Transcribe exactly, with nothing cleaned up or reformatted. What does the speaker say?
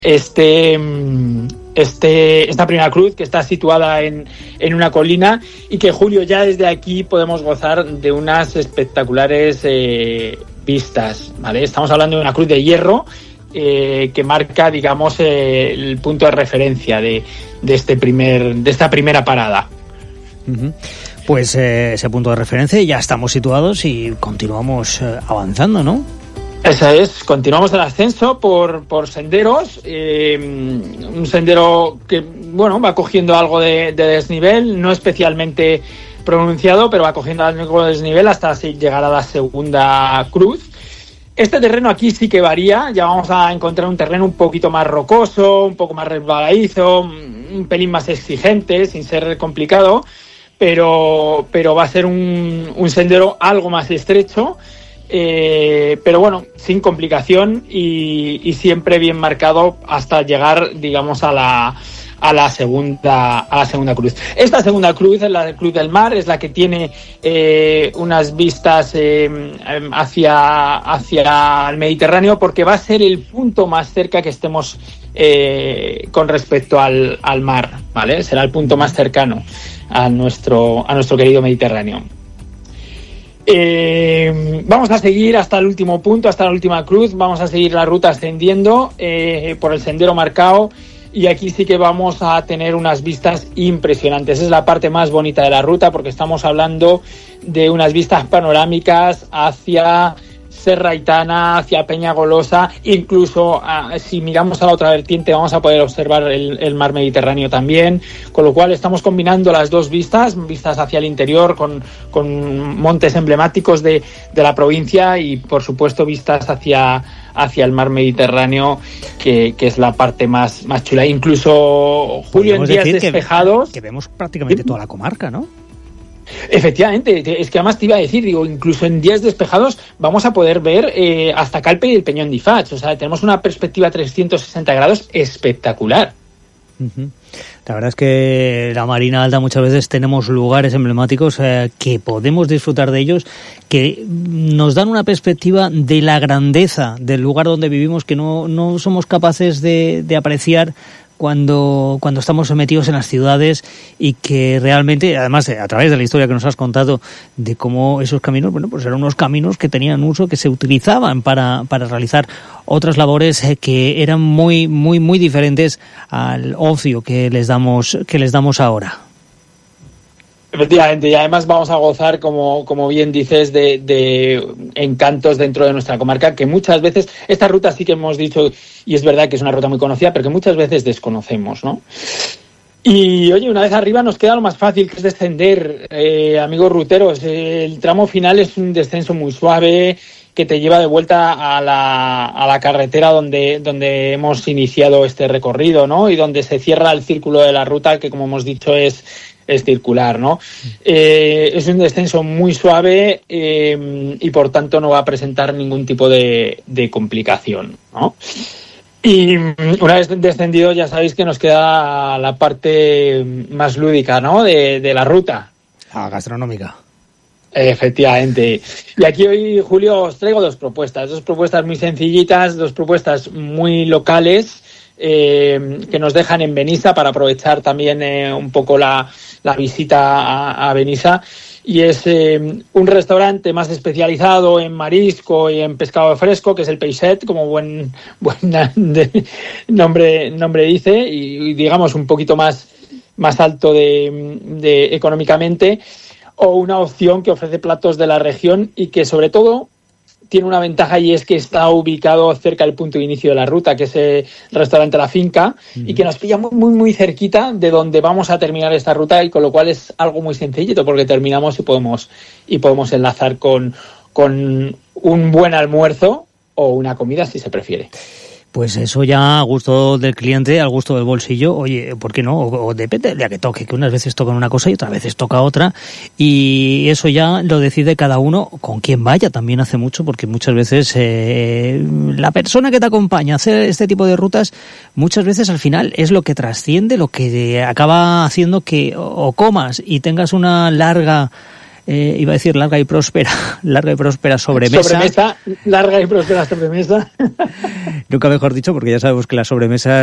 este, este, esta primera cruz que está situada en, en una colina y que, Julio, ya desde aquí podemos gozar de unas espectaculares eh, vistas, ¿vale? Estamos hablando de una cruz de hierro eh, que marca, digamos, eh, el punto de referencia de, de, este primer, de esta primera parada. Uh-huh. Pues eh, ese punto de referencia, ya estamos situados y continuamos eh, avanzando, ¿no? Eso es, continuamos el ascenso por, por senderos, eh, un sendero que, bueno, va cogiendo algo de, de desnivel, no especialmente pronunciado, pero va cogiendo algo de desnivel hasta llegar a la segunda cruz. Este terreno aquí sí que varía, ya vamos a encontrar un terreno un poquito más rocoso, un poco más resbaladizo, un pelín más exigente, sin ser complicado, pero, pero va a ser un, un sendero algo más estrecho. Eh, pero bueno, sin complicación y, y siempre bien marcado hasta llegar, digamos, a la a la segunda a la segunda cruz. Esta segunda cruz es la Cruz del Mar, es la que tiene eh, unas vistas eh, hacia hacia el Mediterráneo, porque va a ser el punto más cerca que estemos eh, con respecto al, al mar, ¿vale? Será el punto más cercano a nuestro a nuestro querido Mediterráneo. Eh, vamos a seguir hasta el último punto, hasta la última cruz, vamos a seguir la ruta ascendiendo eh, por el sendero marcado y aquí sí que vamos a tener unas vistas impresionantes. Es la parte más bonita de la ruta porque estamos hablando de unas vistas panorámicas hacia Serra Aitana, hacia Peña Golosa, incluso uh, si miramos a la otra vertiente vamos a poder observar el, el mar Mediterráneo también, con lo cual estamos combinando las dos vistas, vistas hacia el interior con, con montes emblemáticos de, de la provincia y por supuesto vistas hacia, hacia el mar Mediterráneo, que, que es la parte más, más chula. Incluso, Julio, en días despejados... Que, que vemos prácticamente toda la comarca, ¿no? Efectivamente, es que además te iba a decir, digo, incluso en días despejados vamos a poder ver eh, hasta Calpe y el Peñón de Ifach, o sea, tenemos una perspectiva trescientos sesenta grados espectacular. Uh-huh. La verdad es que la Marina Alta muchas veces tenemos lugares emblemáticos eh, que podemos disfrutar de ellos, que nos dan una perspectiva de la grandeza del lugar donde vivimos que no, no somos capaces de, de apreciar cuando cuando estamos metidos en las ciudades y que realmente, además, a través de la historia que nos has contado de cómo esos caminos, bueno, pues eran unos caminos que tenían uso, que se utilizaban para, para realizar otras labores eh, que eran muy, muy, muy diferentes al ocio que les damos, que les damos ahora. Efectivamente, y además vamos a gozar, como, como bien dices, de, de encantos dentro de nuestra comarca, que muchas veces, esta ruta sí que hemos dicho, y es verdad que es una ruta muy conocida, pero que muchas veces desconocemos, ¿no? Y oye, una vez arriba nos queda lo más fácil, que es descender, eh, amigos ruteros. El tramo final es un descenso muy suave, que te lleva de vuelta a la, a la carretera donde, donde hemos iniciado este recorrido, ¿no? Y donde se cierra el círculo de la ruta, que como hemos dicho es... es circular, ¿no? Eh, es un descenso muy suave eh, y por tanto no va a presentar ningún tipo de, de complicación, ¿no? Y una vez descendido ya sabéis que nos queda la parte más lúdica, ¿no? De, de la ruta. La gastronómica. Efectivamente. Y aquí hoy, Julio, os traigo dos propuestas, dos propuestas muy sencillitas, dos propuestas muy locales, eh, que nos dejan en Benissa para aprovechar también eh, un poco la, la visita a, a Benissa. Y es eh, un restaurante más especializado en marisco y en pescado fresco, que es el Peixet, como buen, buen de, nombre, nombre dice, y, y digamos un poquito más, más alto de, de económicamente, o una opción que ofrece platos de la región y que sobre todo tiene una ventaja, y es que está ubicado cerca del punto de inicio de la ruta, que es el restaurante La Finca, uh-huh. y que nos pilla muy, muy, muy cerquita de donde vamos a terminar esta ruta, y con lo cual es algo muy sencillito, porque terminamos y podemos y podemos enlazar con, con un buen almuerzo o una comida, si se prefiere. Pues eso ya a gusto del cliente, al gusto del bolsillo, oye, ¿por qué no? O, o depende del día que toque, que unas veces tocan una cosa y otras veces toca otra, y eso ya lo decide cada uno con quién vaya, también hace mucho, porque muchas veces eh, la persona que te acompaña a hacer este tipo de rutas, muchas veces al final es lo que trasciende, lo que acaba haciendo que o comas y tengas una larga eh, iba a decir larga y próspera, larga y próspera sobremesa. Sobremesa, larga y próspera sobremesa. Nunca mejor dicho, porque ya sabemos que las sobremesas